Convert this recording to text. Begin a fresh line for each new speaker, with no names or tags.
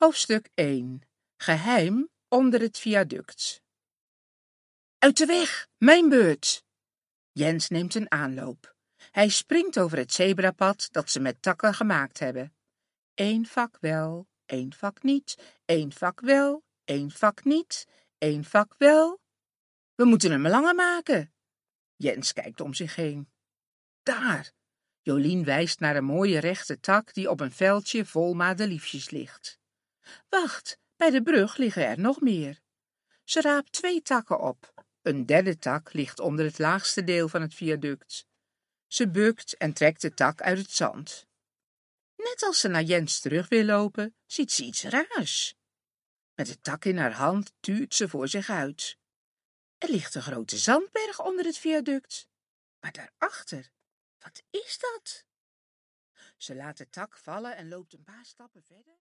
Hoofdstuk 1. Geheim onder het viaduct. Uit de weg, mijn beurt! Jens neemt een aanloop. Hij springt over het zebrapad dat ze met takken gemaakt hebben. 1 vak wel, 1 vak niet, 1 vak wel, 1 vak niet, 1 vak wel. We moeten hem langer maken. Jens kijkt om zich heen. Daar! Jolien wijst naar een mooie rechte tak die op een veldje vol madeliefjes ligt. Wacht, bij de brug liggen er nog meer. Ze raapt 2 takken op. Een derde tak ligt onder het laagste deel van het viaduct. Ze bukt en trekt de tak uit het zand. Net als ze naar Jens terug wil lopen, ziet ze iets raars. Met de tak in haar hand tuurt ze voor zich uit. Er ligt een grote zandberg onder het viaduct. Maar daarachter, wat is dat? Ze laat de tak vallen en loopt een paar stappen verder.